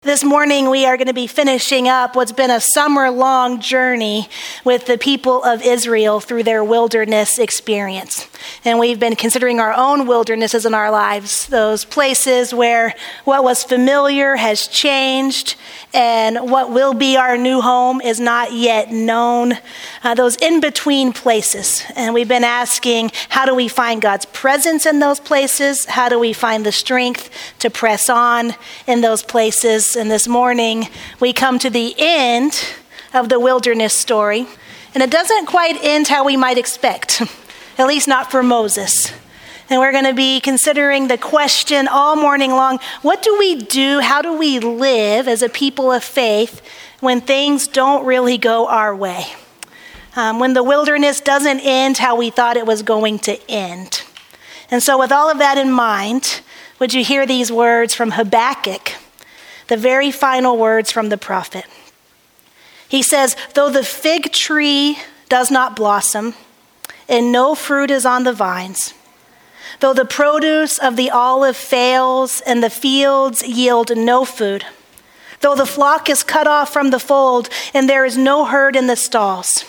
This morning, we are going to be finishing up what's been a summer-long journey with the people of Israel through their wilderness experience. And we've been considering our own wildernesses in our lives, those places where what was familiar has changed and what will be our new home is not yet known, those in-between places. And we've been asking, how do we find God's presence in those places? How do we find the strength to press on in those places? And this morning, we come to the end of the wilderness story. And it doesn't quite end how we might expect, at least not for Moses. And we're going to be considering the question all morning long, what do we do? How do we live as a people of faith when things don't really go our way? When the wilderness doesn't end how we thought it was going to end. And so with all of that in mind, would you hear these words from Habakkuk? The very final words from the prophet. He says, though the fig tree does not blossom and no fruit is on the vines, though the produce of the olive fails and the fields yield no food, though the flock is cut off from the fold and there is no herd in the stalls,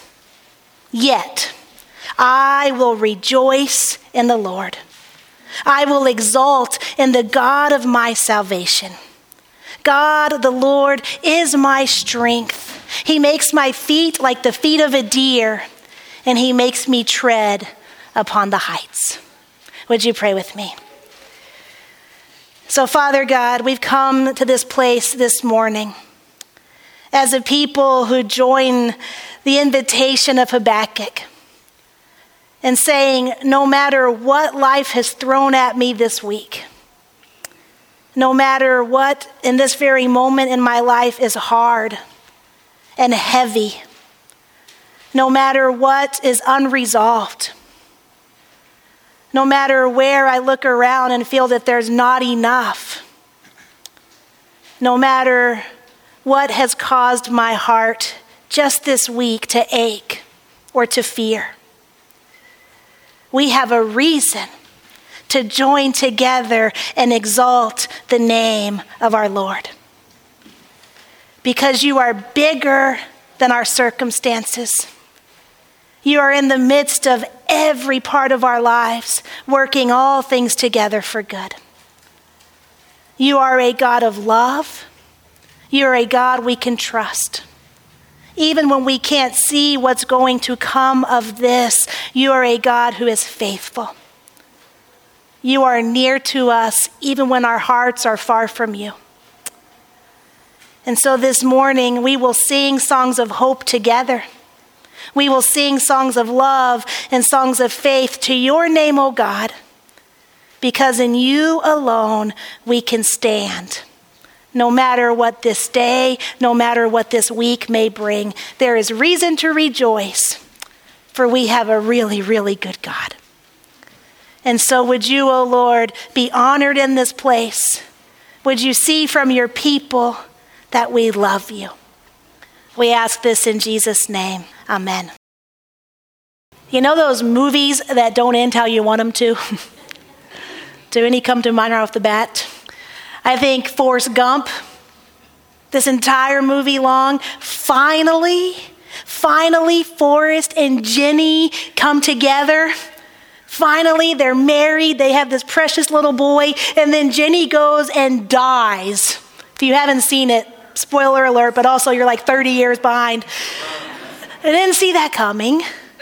yet I will rejoice in the Lord. I will exult in the God of my salvation. God, the Lord, is my strength. He makes my feet like the feet of a deer, and he makes me tread upon the heights. Would you pray with me? So, Father God, we've come to this place this morning as a people who join the invitation of Habakkuk and saying, no matter what life has thrown at me this week, no matter what in this very moment in my life is hard and heavy, no matter what is unresolved, no matter where I look around and feel that there's not enough, no matter what has caused my heart just this week to ache or to fear, we have a reason to join together and exalt the name of our Lord. Because you are bigger than our circumstances. You are in the midst of every part of our lives, working all things together for good. You are a God of love. You are a God we can trust. Even when we can't see what's going to come of this, you are a God who is faithful. You are near to us even when our hearts are far from you. And so this morning, we will sing songs of hope together. We will sing songs of love and songs of faith to your name, O God, because in you alone we can stand. No matter what this day, no matter what this week may bring, there is reason to rejoice, for we have a really, really good God. And so would you, O Lord, be honored in this place? Would you see from your people that we love you? We ask this in Jesus' name. Amen. You know those movies that don't end how you want them to? Do any come to mind right off the bat? I think Forrest Gump, this entire movie long, finally, Forrest and Jenny come together. Finally, they're married. They have this precious little boy. And then Jenny goes and dies. If you haven't seen it, spoiler alert, but also you're like 30 years behind. I didn't see that coming.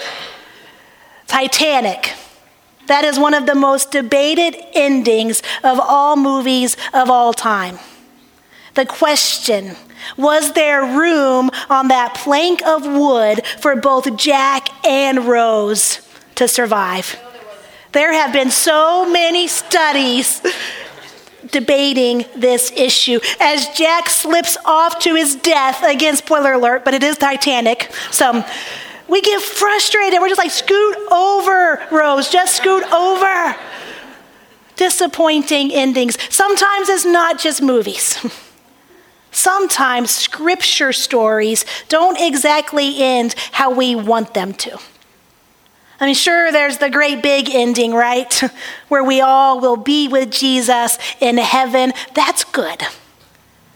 Titanic. That is one of the most debated endings of all movies of all time. The question, was there room on that plank of wood for both Jack and Rose to survive? There have been so many studies debating this issue. As Jack slips off to his death, again, spoiler alert, but it is Titanic. So we get frustrated. We're just like, scoot over, Rose, just scoot over. Disappointing endings. Sometimes it's not just movies. Sometimes scripture stories don't exactly end how we want them to. I mean, sure, there's the great big ending, right? Where we all will be with Jesus in heaven. That's good.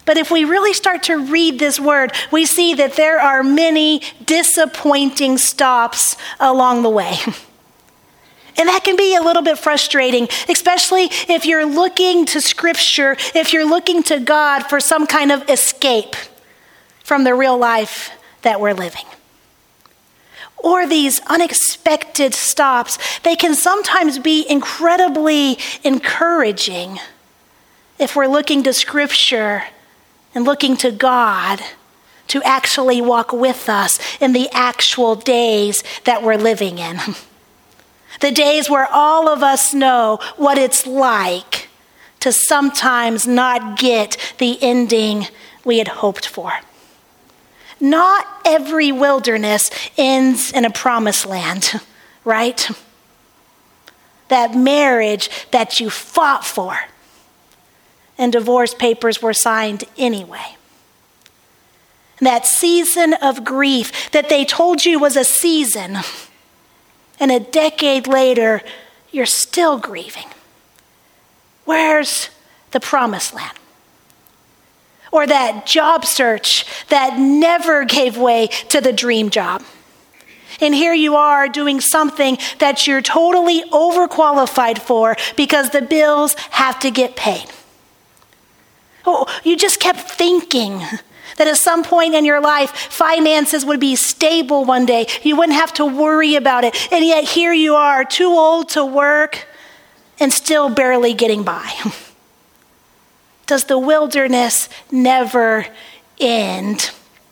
But if we really start to read this word, we see that there are many disappointing stops along the way. And that can be a little bit frustrating, especially if you're looking to Scripture, if you're looking to God for some kind of escape from the real life that we're living. Or these unexpected stops, they can sometimes be incredibly encouraging if we're looking to Scripture and looking to God to actually walk with us in the actual days that we're living in. The days where all of us know what it's like to sometimes not get the ending we had hoped for. Not every wilderness ends in a promised land, right? That marriage that you fought for and divorce papers were signed anyway. That season of grief that they told you was a season, and a decade later, you're still grieving. Where's the promised land? Or that job search that never gave way to the dream job. And here you are doing something that you're totally overqualified for because the bills have to get paid. Oh, you just kept thinking that at some point in your life, finances would be stable one day. You wouldn't have to worry about it. And yet here you are, too old to work and still barely getting by. Does the wilderness never end?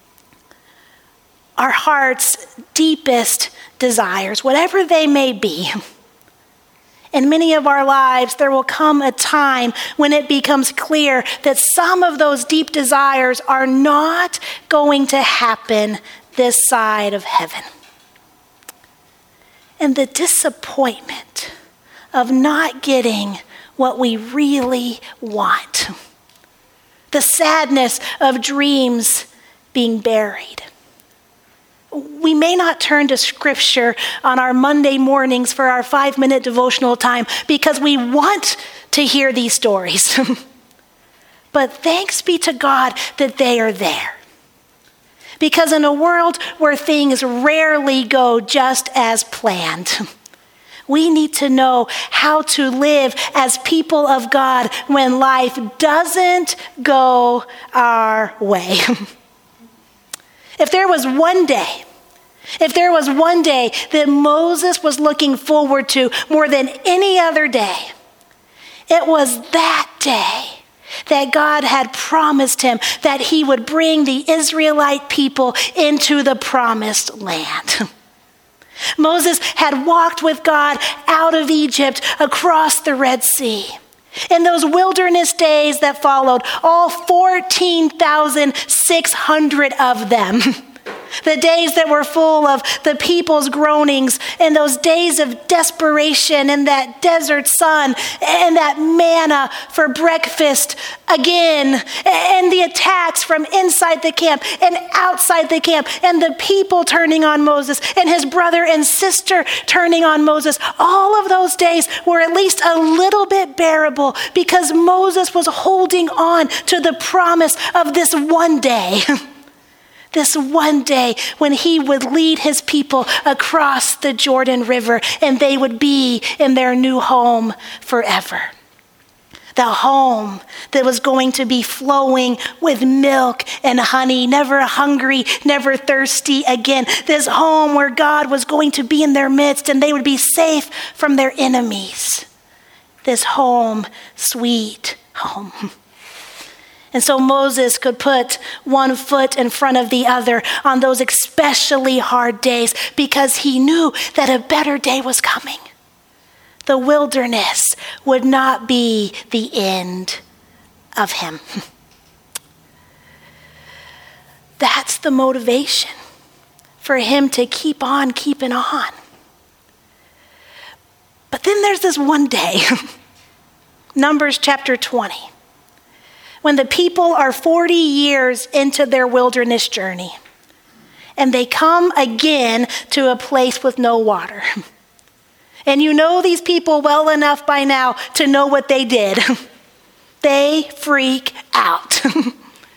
Our heart's deepest desires, whatever they may be, in many of our lives, there will come a time when it becomes clear that some of those deep desires are not going to happen this side of heaven. And the disappointment of not getting what we really want. The sadness of dreams being buried. We may not turn to Scripture on our Monday mornings for our 5-minute devotional time because we want to hear these stories. But thanks be to God that they are there. Because in a world where things rarely go just as planned, we need to know how to live as people of God when life doesn't go our way. If there was one day that Moses was looking forward to more than any other day, it was that day that God had promised him that he would bring the Israelite people into the promised land. Moses had walked with God out of Egypt across the Red Sea. In those wilderness days that followed, all 14,600 of them, the days that were full of the people's groanings and those days of desperation and that desert sun and that manna for breakfast again, and the attacks from inside the camp and outside the camp, and the people turning on Moses and his brother and sister turning on Moses. All of those days were at least a little bit bearable because Moses was holding on to the promise of this one day. This one day when he would lead his people across the Jordan River and they would be in their new home forever. The home that was going to be flowing with milk and honey, never hungry, never thirsty again. This home where God was going to be in their midst and they would be safe from their enemies. This home, sweet home. And so Moses could put one foot in front of the other on those especially hard days because he knew that a better day was coming. The wilderness would not be the end of him. That's the motivation for him to keep on keeping on. But then there's this one day, Numbers chapter 20. When the people are 40 years into their wilderness journey and they come again to a place with no water. And you know these people well enough by now to know what they did. They freak out.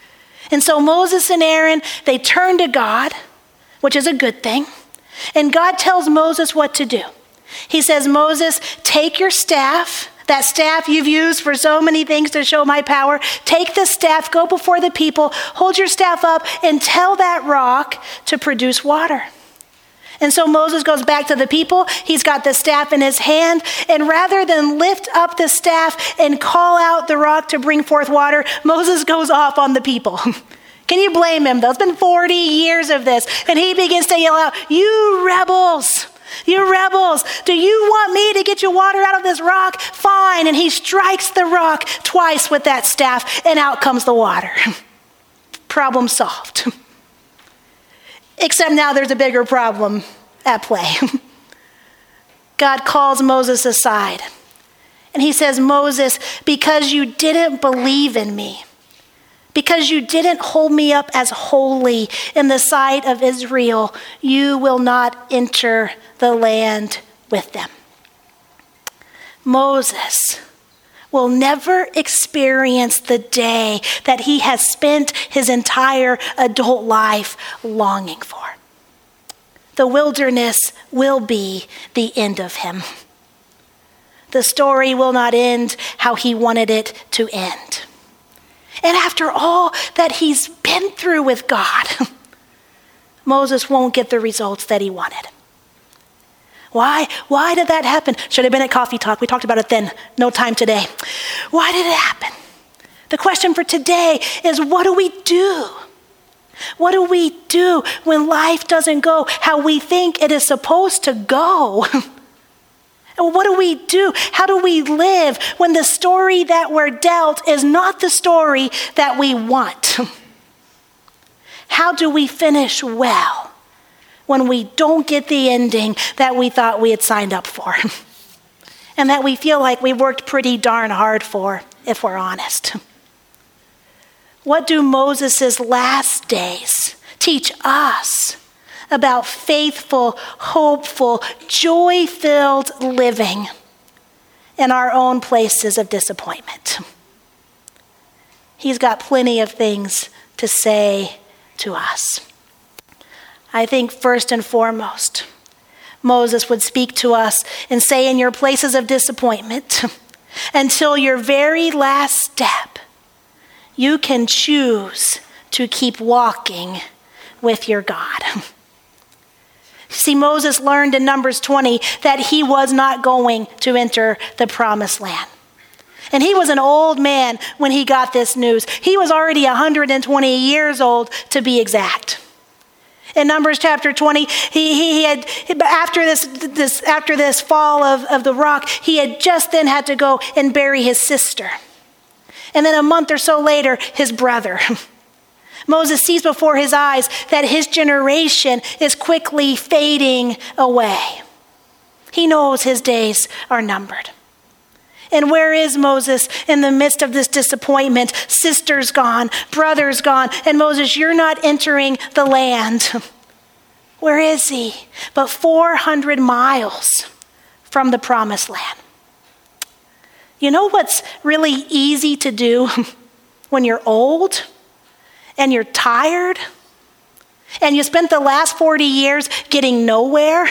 And so Moses and Aaron, they turn to God, which is a good thing. And God tells Moses what to do. He says, Moses, take your staff, that staff you've used for so many things to show my power. Take the staff, go before the people, hold your staff up, and tell that rock to produce water. And so Moses goes back to the people. He's got the staff in his hand. And rather than lift up the staff and call out the rock to bring forth water, Moses goes off on the people. Can you blame him, though? It's been 40 years of this. And he begins to yell out, you rebels, do you want me to get you water out of this rock? Fine. And he strikes the rock twice with that staff, and out comes the water. Problem solved. Except now there's a bigger problem at play. God calls Moses aside, and he says, Moses, because you didn't believe in me, because you didn't hold me up as holy in the sight of Israel, you will not enter the land with them. Moses will never experience the day that he has spent his entire adult life longing for. The wilderness will be the end of him. The story will not end how he wanted it to end. And after all that he's been through with God, Moses won't get the results that he wanted. Why? Why did that happen? Should have been at Coffee Talk. We talked about it then. No time today. Why did it happen? The question for today is, what do we do? What do we do when life doesn't go how we think it is supposed to go? And what do we do? How do we live when the story that we're dealt is not the story that we want? How do we finish well when we don't get the ending that we thought we had signed up for? And that we feel like we worked pretty darn hard for, if we're honest. What do Moses' last days teach us about faithful, hopeful, joy-filled living in our own places of disappointment? He's got plenty of things to say to us. I think first and foremost, Moses would speak to us and say, in your places of disappointment, until your very last step, you can choose to keep walking with your God. See, Moses learned in Numbers 20 that he was not going to enter the promised land. And he was an old man when he got this news. He was already 120 years old, to be exact. In Numbers chapter 20, he had, after this fall of the rock, he had just then had to go and bury his sister. And then a month or so later, his brother. Moses sees before his eyes that his generation is quickly fading away. He knows his days are numbered. And where is Moses in the midst of this disappointment? Sister's gone, brother's gone, and Moses, you're not entering the land. Where is he? But 400 miles from the promised land. You know what's really easy to do when you're old and you're tired and you spent the last 40 years getting nowhere?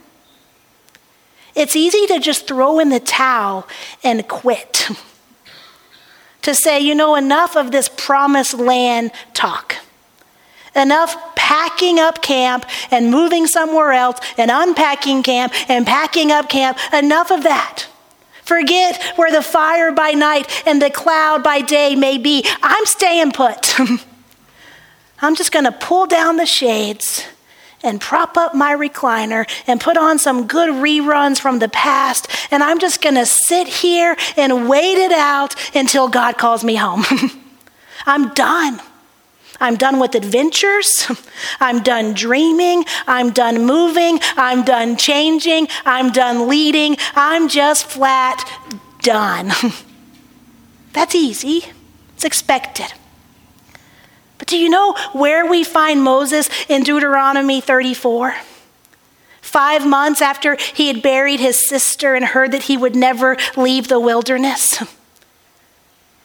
It's easy to just throw in the towel and quit. To say, enough of this promised land talk. Enough packing up camp and moving somewhere else and unpacking camp and packing up camp. Enough of that. Forget where the fire by night and the cloud by day may be. I'm staying put. I'm just going to pull down the shades and prop up my recliner and put on some good reruns from the past. And I'm just going to sit here and wait it out until God calls me home. I'm done. I'm done with adventures. I'm done dreaming. I'm done moving. I'm done changing. I'm done leading. I'm just flat done. That's easy. It's expected. But do you know where we find Moses in Deuteronomy 34? 5 months after he had buried his sister and heard that he would never leave the wilderness.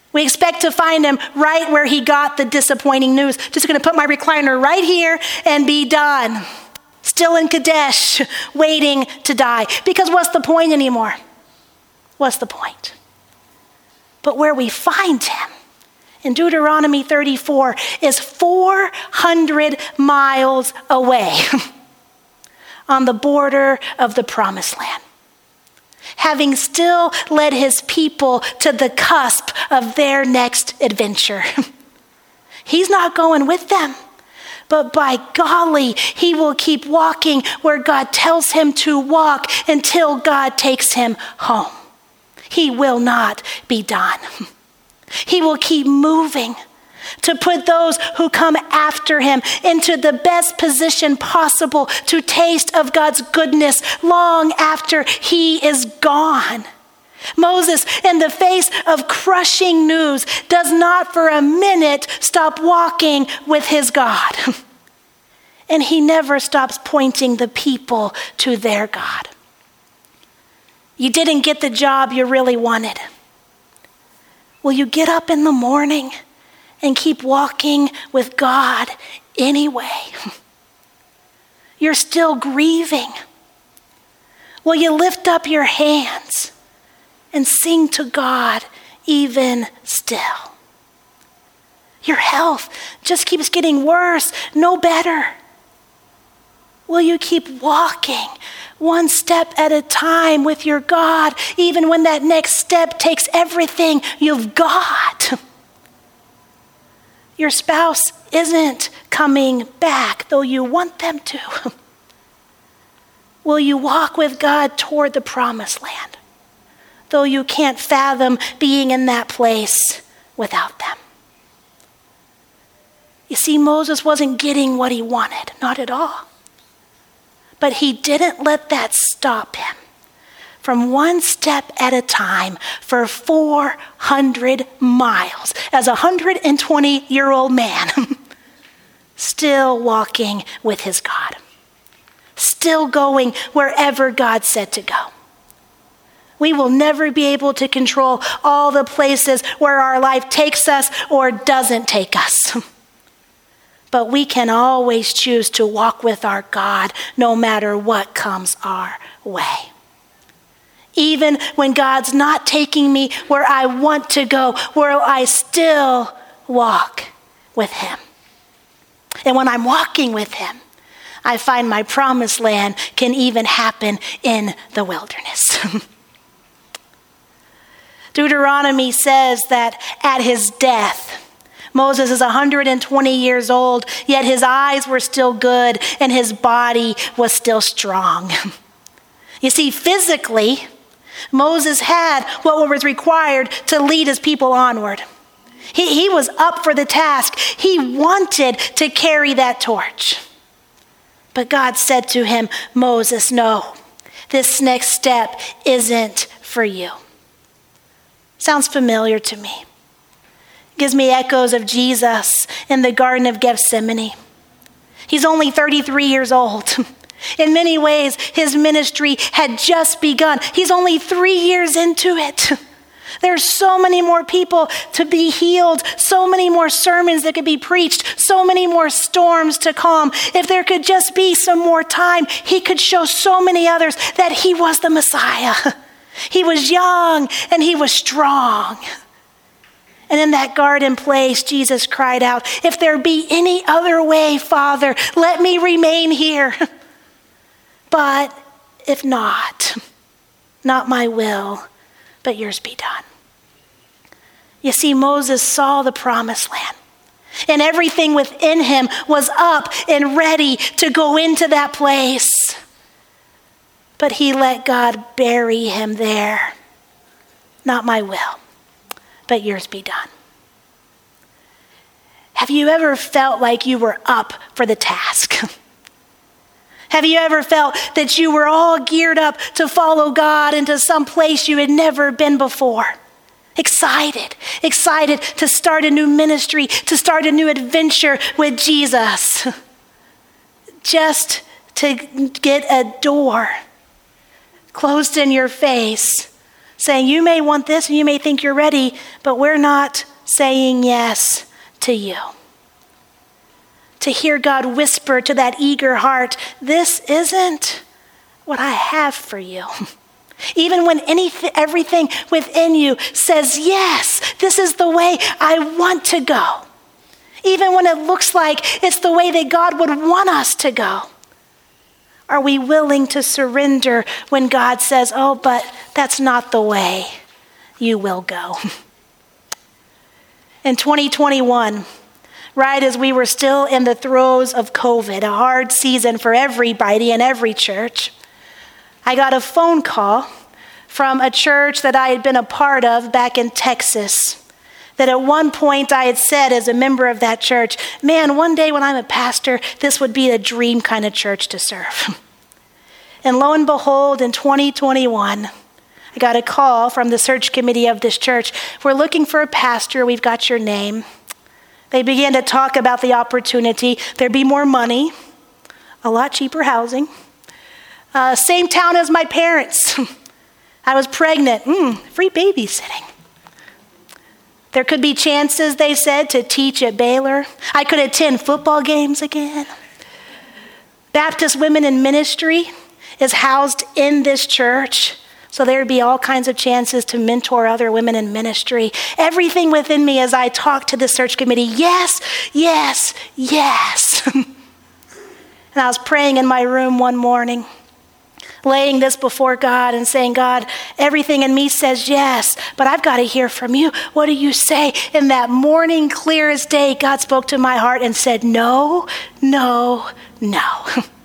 We expect to find him right where he got the disappointing news. Just going to put my recliner right here and be done. Still in Kadesh, waiting to die. Because what's the point anymore? What's the point? But where we find him in Deuteronomy 34 is 400 miles away on the border of the Promised Land, having still led his people to the cusp of their next adventure. He's not going with them, but by golly, he will keep walking where God tells him to walk until God takes him home. He will not be done. He will keep moving to put those who come after him into the best position possible to taste of God's goodness long after he is gone. Moses, in the face of crushing news, does not for a minute stop walking with his God. And he never stops pointing the people to their God. You didn't get the job you really wanted. Will you get up in the morning and keep walking with God anyway? You're still grieving. Will you lift up your hands and sing to God even still? Your health just keeps getting worse, no better. Will you keep walking one step at a time with your God, even when that next step takes everything you've got? Your spouse isn't coming back, though you want them to. Will you walk with God toward the Promised Land, though you can't fathom being in that place without them? You see, Moses wasn't getting what he wanted, not at all. But he didn't let that stop him from one step at a time for 400 miles as a 120-year-old man, still walking with his God, still going wherever God said to go. We will never be able to control all the places where our life takes us or doesn't take us. But we can always choose to walk with our God no matter what comes our way. Even when God's not taking me where I want to go, will I still walk with him? And when I'm walking with him, I find my Promised Land can even happen in the wilderness. Deuteronomy says that at his death, Moses is 120 years old, yet his eyes were still good and his body was still strong. You see, physically, Moses had what was required to lead his people onward. He was up for the task. He wanted to carry that torch. But God said to him, Moses, no, this next step isn't for you. Sounds familiar to me. Gives me echoes of Jesus in the Garden of Gethsemane. He's only 33 years old. In many ways, his ministry had just begun. He's only 3 years into it. There's so many more people to be healed, so many more sermons that could be preached, so many more storms to calm. If there could just be some more time, he could show so many others that he was the Messiah. He was young and he was strong. And in that garden place, Jesus cried out, if there be any other way, Father, let me remain here. But if not my will, but yours be done. You see, Moses saw the Promised Land, and everything within him was up and ready to go into that place. But he let God bury him there. Not my will, but yours be done. Have you ever felt like you were up for the task? Have you ever felt that you were all geared up to follow God into some place you had never been before? Excited to start a new ministry, to start a new adventure with Jesus. Just to get a door closed in your face saying, you may want this and you may think you're ready, but we're not saying yes to you. To hear God whisper to that eager heart, this isn't what I have for you. Even when everything within you says, yes, this is the way I want to go. Even when it looks like it's the way that God would want us to go. Are we willing to surrender when God says, oh, but that's not the way you will go? In 2021, right as we were still in the throes of COVID, a hard season for everybody in every church, I got a phone call from a church that I had been a part of back in Texas. That at one point I had said as a member of that church, man, one day when I'm a pastor, this would be a dream kind of church to serve. And lo and behold, in 2021, I got a call from the search committee of this church. We're looking for a pastor. We've got your name. They began to talk about the opportunity. There'd be more money, a lot cheaper housing. Same town as my parents. I was pregnant. Free babysitting. There could be chances, they said, to teach at Baylor. I could attend football games again. Baptist Women in Ministry is housed in this church. So there would be all kinds of chances to mentor other women in ministry. Everything within me as I talked to the search committee, yes, yes, yes. And I was praying in my room one morning, laying this before God and saying, God, everything in me says yes, but I've got to hear from you. What do you say? In that morning, clear as day, God spoke to my heart and said, no, no, no.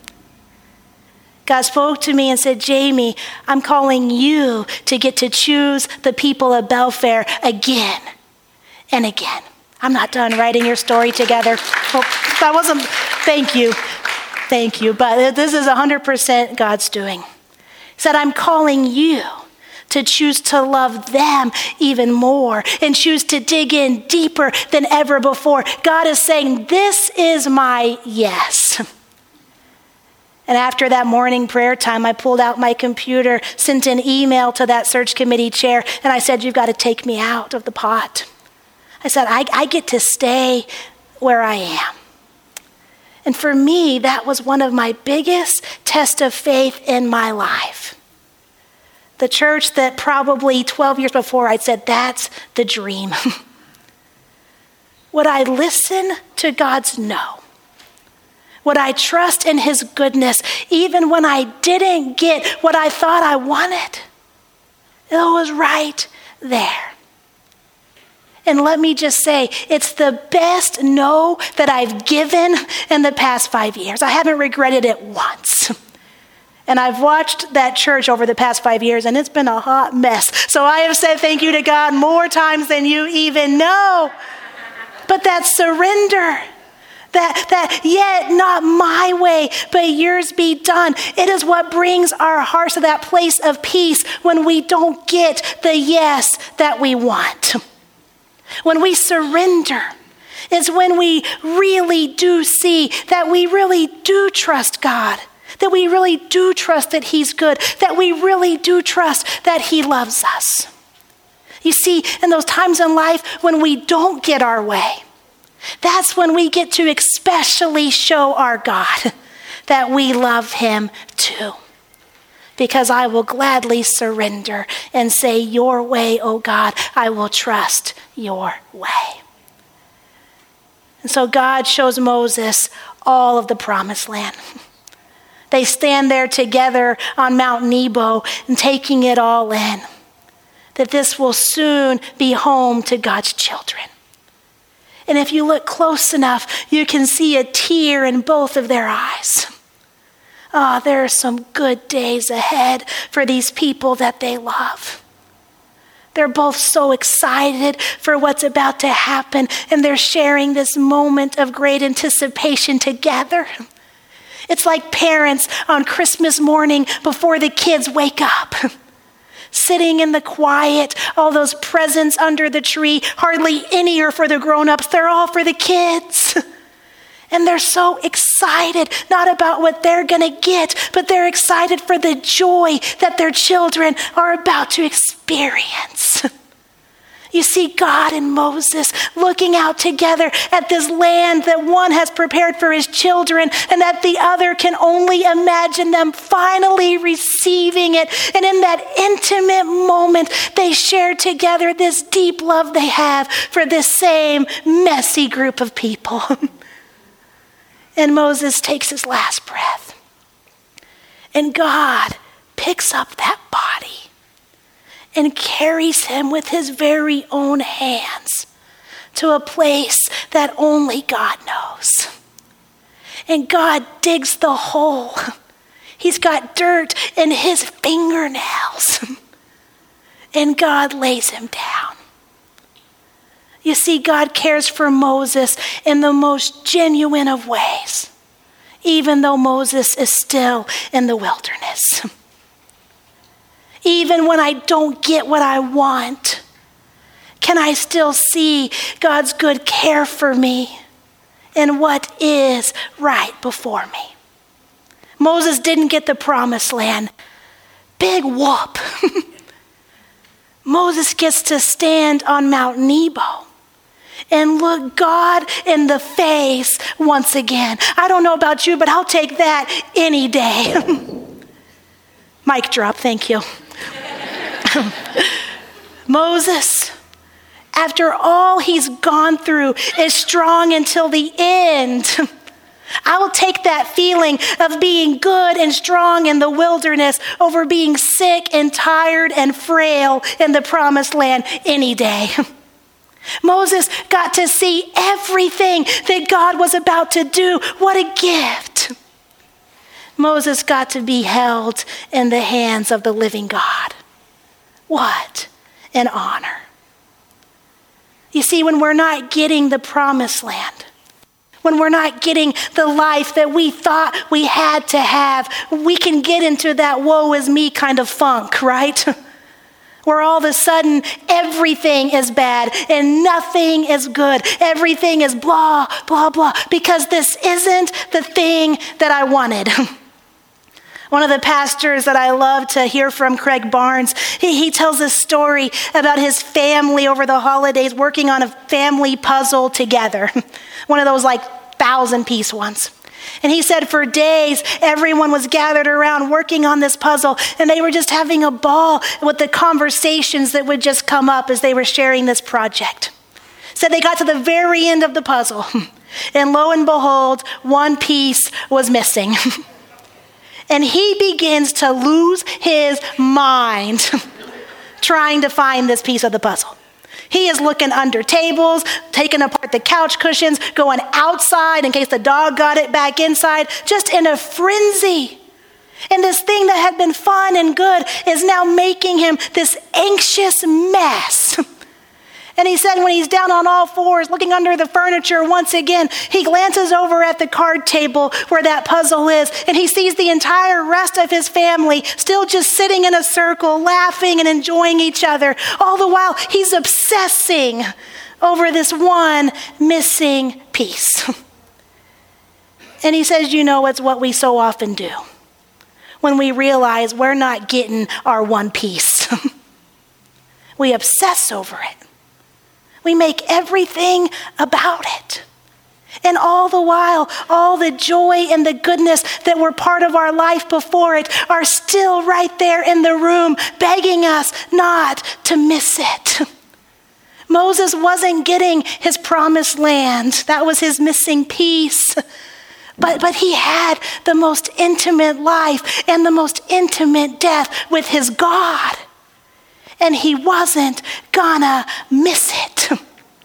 God spoke to me and said, Jamie, I'm calling you to get to choose the people of Belfair again and again. I'm not done writing your story together. Thank you. But this is 100% God's doing. He said, I'm calling you to choose to love them even more and choose to dig in deeper than ever before. God is saying, this is my yes. And after that morning prayer time, I pulled out my computer, sent an email to that search committee chair, and I said, you've got to take me out of the pot. I said, I get to stay where I am. And for me, that was one of my biggest tests of faith in my life. The church that probably 12 years before I'd said, that's the dream. Would I listen to God's no? Would I trust in his goodness even when I didn't get what I thought I wanted? It was right there. And let me just say, it's the best no that I've given in the past 5 years. I haven't regretted it once. And I've watched that church over the past 5 years, and it's been a hot mess. So I have said thank you to God more times than you even know. But that surrender, that yet not my way, but yours be done. It is what brings our hearts to that place of peace when we don't get the yes that we want. When we surrender is when we really do see that we really do trust God, that we really do trust that he's good, that we really do trust that he loves us. You see, in those times in life when we don't get our way, that's when we get to especially show our God that we love him too. Because I will gladly surrender and say, your way, oh God, I will trust your way. And so God shows Moses all of the promised land. They stand there together on Mount Nebo and taking it all in. That this will soon be home to God's children. And if you look close enough, you can see a tear in both of their eyes. Oh, there are some good days ahead for these people that they love. They're both so excited for what's about to happen, and they're sharing this moment of great anticipation together. It's like parents on Christmas morning before the kids wake up. Sitting in the quiet, all those presents under the tree, hardly any are for the grown-ups, they're all for the kids. And they're so excited, not about what they're going to get, but they're excited for the joy that their children are about to experience. You see God and Moses looking out together at this land that one has prepared for his children and that the other can only imagine them finally receiving it. And in that intimate moment, they share together this deep love they have for this same messy group of people. And Moses takes his last breath. And God picks up that body and carries him with his very own hands to a place that only God knows. And God digs the hole. He's got dirt in his fingernails. And God lays him down. You see, God cares for Moses in the most genuine of ways, even though Moses is still in the wilderness. Even when I don't get what I want, can I still see God's good care for me and what is right before me? Moses didn't get the promised land. Big whoop. Moses gets to stand on Mount Nebo and look God in the face once again. I don't know about you, but I'll take that any day. Mic drop, thank you. Moses, after all he's gone through, is strong until the end. I will take that feeling of being good and strong in the wilderness over being sick and tired and frail in the promised land any day. Moses got to see everything that God was about to do. What a gift. Moses got to be held in the hands of the living God. What an honor. You see, when we're not getting the promised land, when we're not getting the life that we thought we had to have, we can get into that woe is me kind of funk, right? Where all of a sudden everything is bad and nothing is good. Everything is blah, blah, blah, because this isn't the thing that I wanted. One of the pastors that I love to hear from, Craig Barnes, he tells a story about his family over the holidays working on a family puzzle together. One of those 1,000-piece ones. And he said for days, everyone was gathered around working on this puzzle, and they were just having a ball with the conversations that would just come up as they were sharing this project. So they got to the very end of the puzzle, and lo and behold, one piece was missing. And he begins to lose his mind trying to find this piece of the puzzle. He is looking under tables, taking apart the couch cushions, going outside in case the dog got it back inside, just in a frenzy. And this thing that had been fun and good is now making him this anxious mess. And he said when he's down on all fours, looking under the furniture once again, he glances over at the card table where that puzzle is, and he sees the entire rest of his family still just sitting in a circle, laughing and enjoying each other. All the while, he's obsessing over this one missing piece. And he says, it's what we so often do when we realize we're not getting our one piece. We obsess over it. We make everything about it. And all the while, all the joy and the goodness that were part of our life before it are still right there in the room, begging us not to miss it. Moses wasn't getting his promised land. That was his missing piece. But he had the most intimate life and the most intimate death with his God. And he wasn't gonna miss it.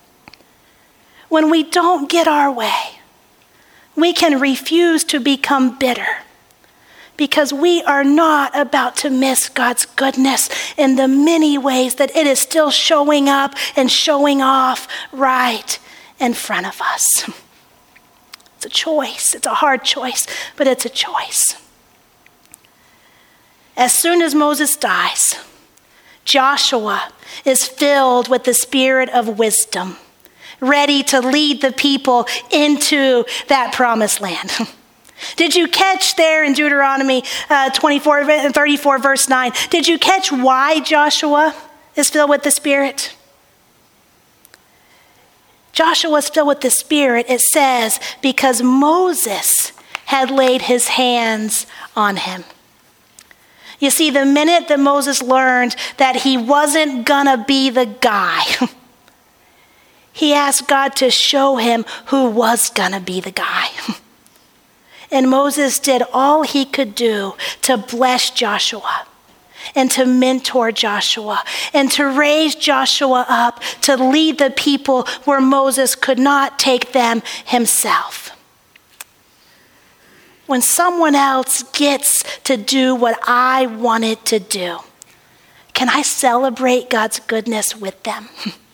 When we don't get our way, we can refuse to become bitter because we are not about to miss God's goodness in the many ways that it is still showing up and showing off right in front of us. It's a choice. It's a hard choice, but it's a choice. As soon as Moses dies, Joshua is filled with the spirit of wisdom. ready to lead the people into that promised land. Did you catch there in Deuteronomy 24 and 34, verse 9, did you catch why Joshua is filled with the Spirit? Joshua was filled with the Spirit, it says, because Moses had laid his hands on him. You see, the minute that Moses learned that he wasn't gonna be the guy, he asked God to show him who was gonna be the guy. And Moses did all he could do to bless Joshua and to mentor Joshua and to raise Joshua up to lead the people where Moses could not take them himself. When someone else gets to do what I wanted to do, can I celebrate God's goodness with them?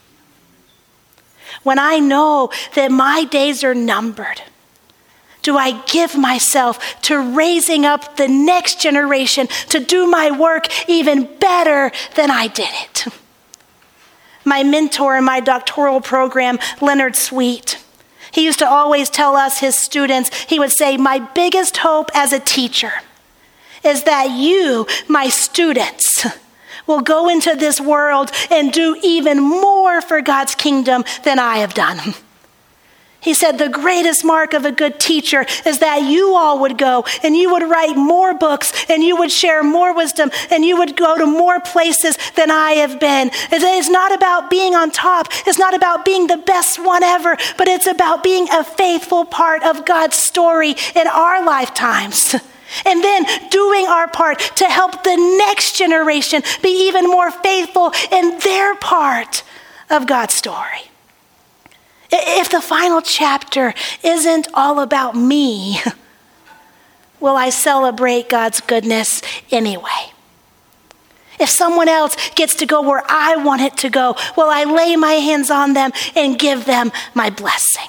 When I know that my days are numbered, do I give myself to raising up the next generation to do my work even better than I did it? My mentor in my doctoral program, Leonard Sweet, he used to always tell us, his students, he would say, my biggest hope as a teacher is that you, my students, will go into this world and do even more for God's kingdom than I have done. He said the greatest mark of a good teacher is that you all would go and you would write more books and you would share more wisdom and you would go to more places than I have been. It's not about being on top. It's not about being the best one ever, but it's about being a faithful part of God's story in our lifetimes. And then doing our part to help the next generation be even more faithful in their part of God's story. If the final chapter isn't all about me, will I celebrate God's goodness anyway? If someone else gets to go where I want it to go, will I lay my hands on them and give them my blessing?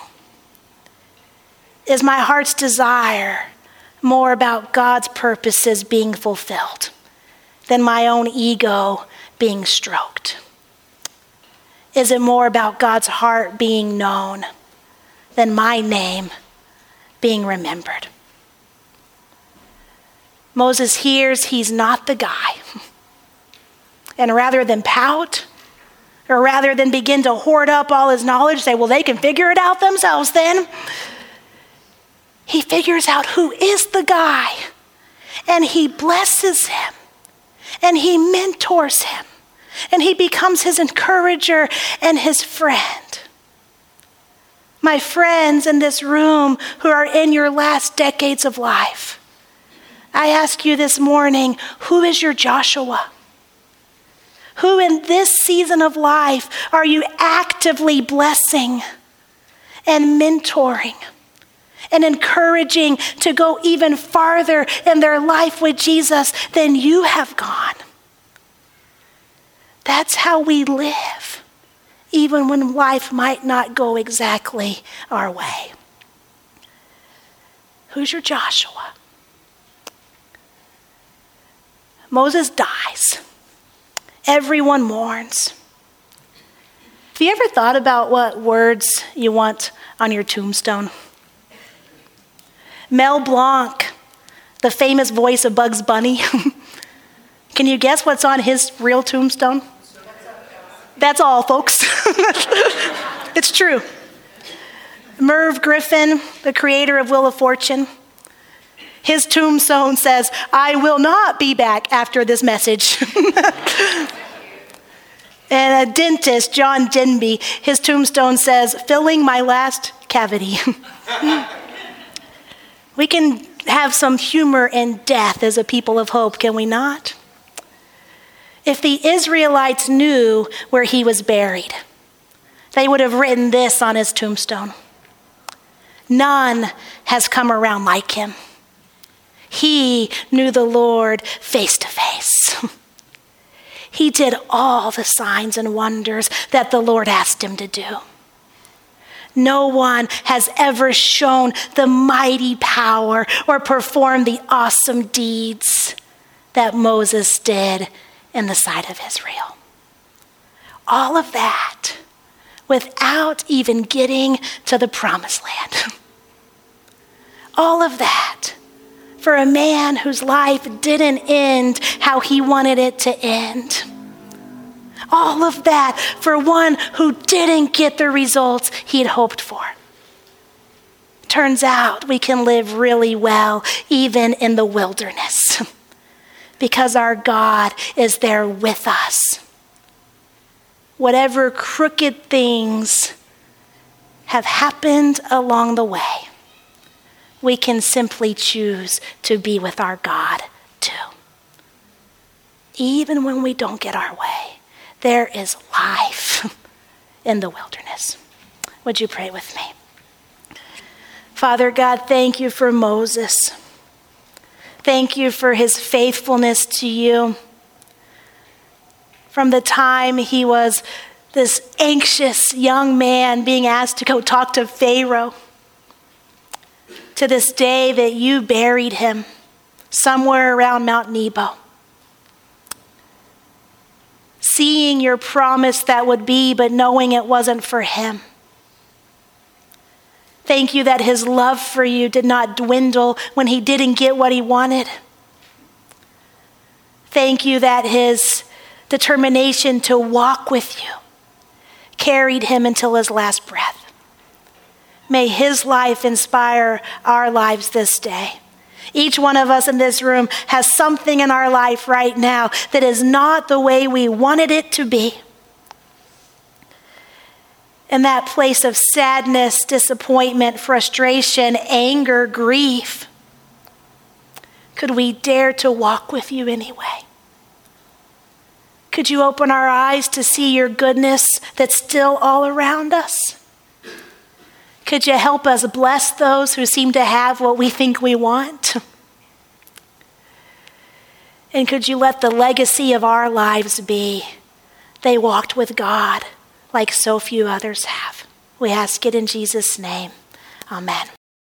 Is my heart's desire more about God's purposes being fulfilled than my own ego being stroked? Is it more about God's heart being known than my name being remembered? Moses hears he's not the guy. And rather than pout, or rather than begin to hoard up all his knowledge, say, well, they can figure it out themselves then. He figures out who is the guy, and he blesses him, and he mentors him. And he becomes his encourager and his friend. My friends in this room who are in your last decades of life, I ask you this morning, who is your Joshua? Who in this season of life are you actively blessing and mentoring and encouraging to go even farther in their life with Jesus than you have gone? That's how we live, even when life might not go exactly our way. Who's your Joshua? Moses dies. Everyone mourns. Have you ever thought about what words you want on your tombstone? Mel Blanc, the famous voice of Bugs Bunny, can you guess what's on his real tombstone? That's all, folks. It's true. Merv Griffin, the creator of Wheel of Fortune, his tombstone says, I will not be back after this message. And a dentist, John Denby, his tombstone says, filling my last cavity. We can have some humor in death as a people of hope, can we not? If the Israelites knew where he was buried, they would have written this on his tombstone. None has come around like him. He knew the Lord face to face. He did all the signs and wonders that the Lord asked him to do. No one has ever shown the mighty power or performed the awesome deeds that Moses did in the sight of Israel. All of that without even getting to the promised land. All of that for a man whose life didn't end how he wanted it to end. All of that for one who didn't get the results he'd hoped for. Turns out we can live really well even in the wilderness because our God is there with us. Whatever crooked things have happened along the way, we can simply choose to be with our God too. Even when we don't get our way, there is life in the wilderness. Would you pray with me? Father God, thank you for Moses. Thank you for his faithfulness to you. From the time he was this anxious young man being asked to go talk to Pharaoh, to this day that you buried him somewhere around Mount Nebo. Seeing your promise that would be, but knowing it wasn't for him. Thank you that his love for you did not dwindle when he didn't get what he wanted. Thank you that his determination to walk with you carried him until his last breath. May his life inspire our lives this day. Each one of us in this room has something in our life right now that is not the way we wanted it to be. In that place of sadness, disappointment, frustration, anger, grief, could we dare to walk with you anyway? Could you open our eyes to see your goodness that's still all around us? Could you help us bless those who seem to have what we think we want? And could you let the legacy of our lives be, they walked with God like so few others have. We ask it in Jesus' name. Amen.